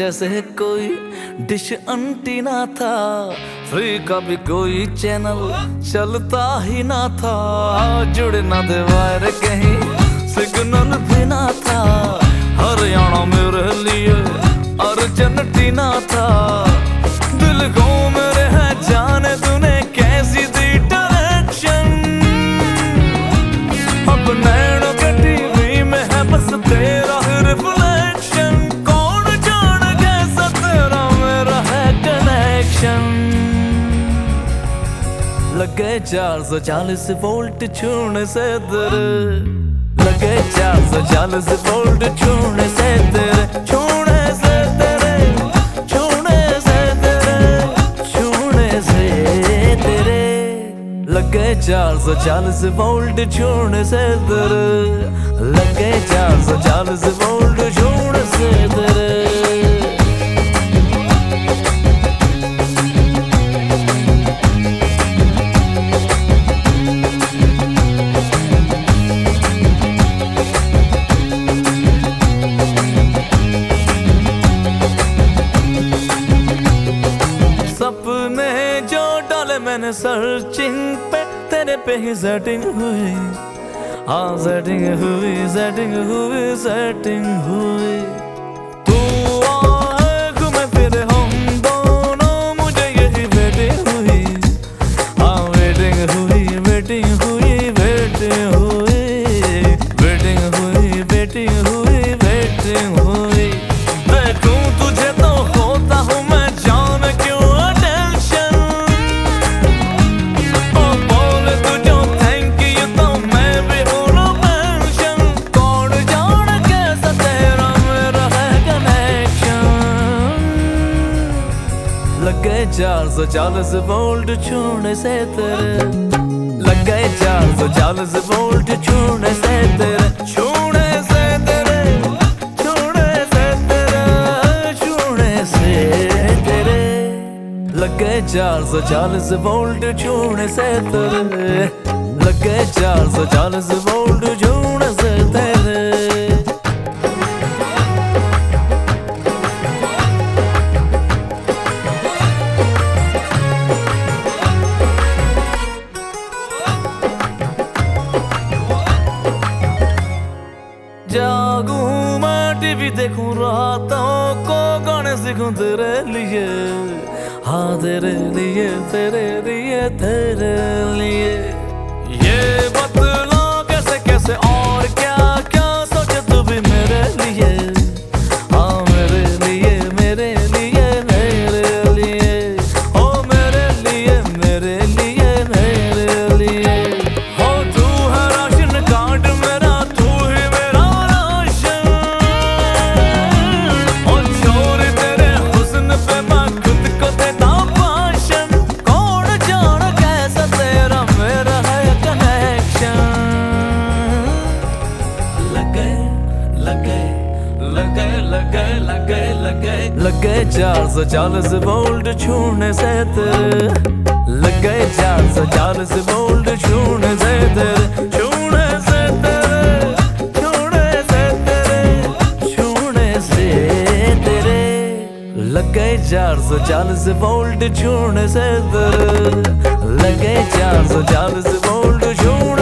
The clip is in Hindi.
जैसे कोई डिश अंटीना था, फ्री का भी कोई चैनल चलता ही ना था। जुड़ ना दे वायर कहीं सिग्नल भी ना था, हरियाणा मेरे लिए अर्जेंटीना था। दिल को मेरे है जाने तूने कैसी दी डायरेक्शन, अब नैनों के टीवी में है बस तेरा रिफ्लेक्शन। कौन जान कैसा तेरा मेरा है कनेक्शन। लगे 440 वोल्ट छूने से तेरे, लगे 440 वोल्ट छूने से तेरे, छूने से तेरे, छूने से तेरे, छूने से तेरे। लगे 440 वोल्ट छूने से तेरे, लगे 440 वोल्ट छूने से तेरे। सपने जो डाले मैंने सर्चिंग पे, तेरे पे ही सेटिंग हुई। हाँ सेटिंग हुई, सेटिंग हुई, सेटिंग हुई। तू आए घूमे फिरे हम दोनों, मुझे यही वेटिंग हुई। हाँ वेटिंग हुई, वेटिंग हुई, वेटिंग हुई, वेटिंग हुई, वेटिंग हुई, वेटिंग हुई। देखूं तुझे तो होता हूँ मैं जान क्यों टेंशन। ओ बोले तू जो थैंक यू तो मैं भी हूँ नो मेंशन। कौन जान कैसा तेरा मेरा है कनेक्शन। लगे 440 वोल्ट छूने से तेरे, लगे 440 वोल्ट छूने से तेरे, छूने से तेरे, छूने से तेरे, छूने से तेरे। लगे 440 वोल्ट छूने से तेरे, लगे 440 वोल्ट छूने से तेरे। जागूं मैं टीवी देखूं रातों को, गाने सीखूं तेरे लिए। हाँ तेरे लिए, तेरे लिए, तेरे लिए। ये बतला कैसे कैसे और क्या क्या सोचे तू भी मेरे लिए। हाँ मेरे लिए, मेरे लिए, मेरे लिए। ओ मेरे लिए, मेरे लिए, मेरे लिए। हो तू है राशन कार्ड मेरा, तू ही मेरा राशन। ओ छोरे तेरे हुस्न पे मैं खुद को देता भाषण। कौन जान कैसा तेरा मेरा है कनेक्शन। लगे लगे लगे लगे लगे लगे लगे 440 वोल्ट छूने से तेरे, लगे 440 वोल्ट छूने से तेरे, छूने से तेरे, छूने से तेरे, छूने से तेरे। लगे 440 वोल्ट छूने से तेरे, लगे 440 वोल्ट छूने